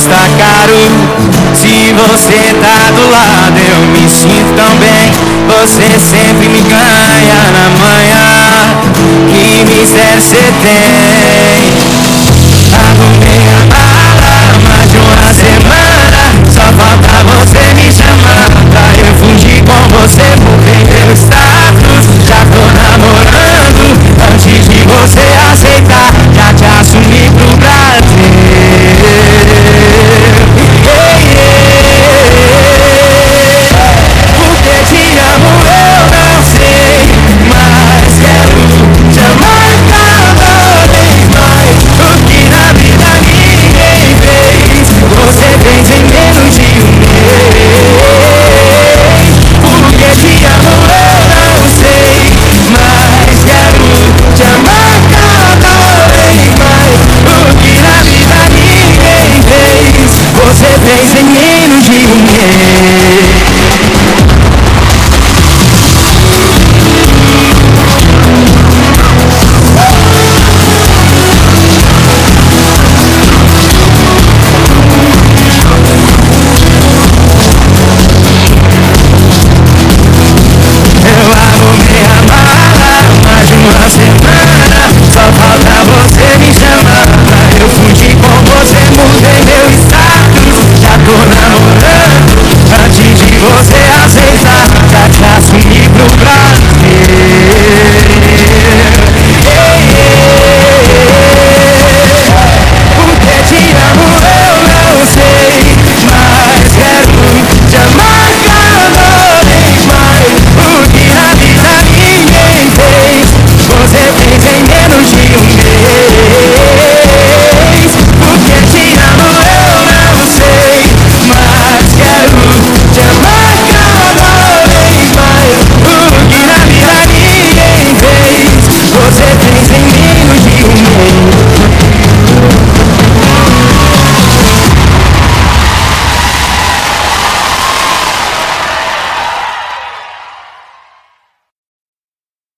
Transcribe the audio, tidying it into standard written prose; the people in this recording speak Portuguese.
custa caro. Se você tá do lado eu me sinto tão bem. Você sempre me ganha na manhã. Que mistério cê tem? Arrumei a mala mais de uma semana. Só falta você me chamar pra eu fundir com você. Mudei meu status, já tô namorando. Antes de você aceitar, já te assumi pro Brasil. Porque te amo eu não sei, mas quero te amar cada vez mais. O que na vida ninguém fez, você fez em menos de um mês. Porque te amo eu não sei, mas quero te amar cada vez mais. O que na vida ninguém fez, você fez em menos de um mês. Eu arrumei a mala mais de uma semana. Só falta você me chamar pra eu fugir com você. Mudei meu status, já tô namorando. Antes de você aceitar, já te assumi pro Brasil.